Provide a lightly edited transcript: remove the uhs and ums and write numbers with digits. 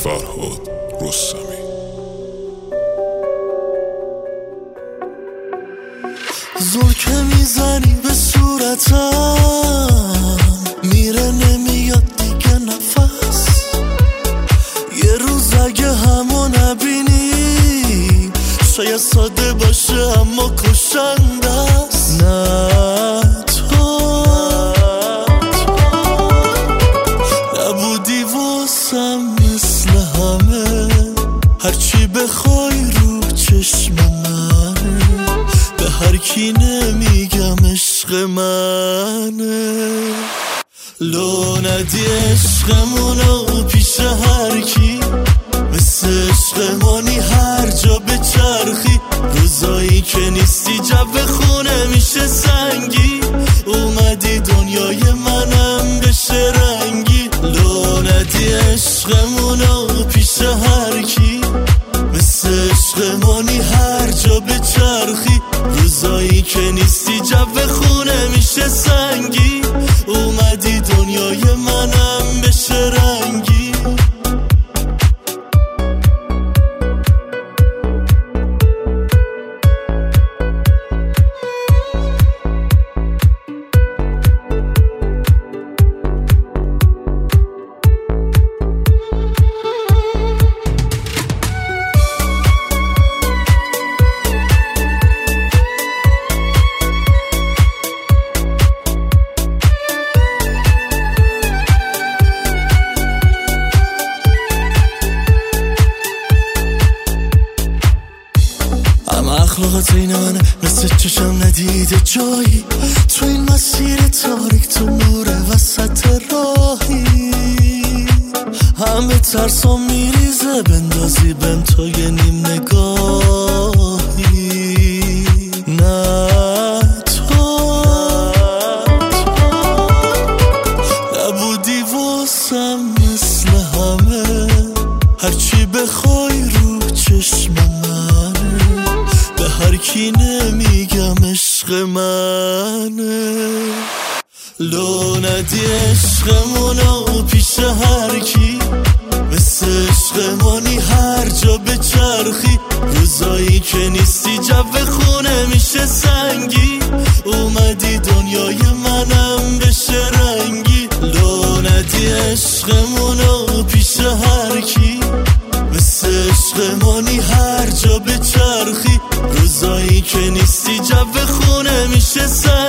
فرهاد رستمی. زل که میزنی به صورتم میره نمیاد دیگه نفس. یه روز اگه همو نبینی شاید ساده باشه اما کشنده است. نه تو نبودی واسم مثل همه، هرچی بخوای رو چشم منه، به هر کی نمیگم عشق منه. لو ندی عشقمونو پیش هر کی، مثل عشقمانی هر جا به چرخی. روزایی که نیستی جو خونه میشه سنگی، اومدی دنیای منم بشه رنگی. لو ندی عشقمونو پیش هر کی، مثل عشقمانی هر جا به چرخی. روزایی که نیستی جو خونه میشه سنگی، اومدی دنیای منم بشه رنگی. اخلاقات این منه، مثل چشم ندیده جایی تو این مسیر تاریک. تو نور وسط راهی، همه ترسام میریزه بندازی بهم تو یه نیم نگاهی. نه تو نبودی واسم مثل همه، هرچی بخوای رو چشم منه، به هر کی نمیگم عشق منه. لو ندی عشقمونو پیش هر کی، مثل عشقمانی هر جا به چرخی. روزایی که نیستی جو خونه میشه سنگی، اومدی دنیای منم بشه رنگی. لو ندی عشقمونو پیش هر کی، مثل عشقمانی هر جا به چرخی. روزایی که نیستی جو خونه میشه سنگی،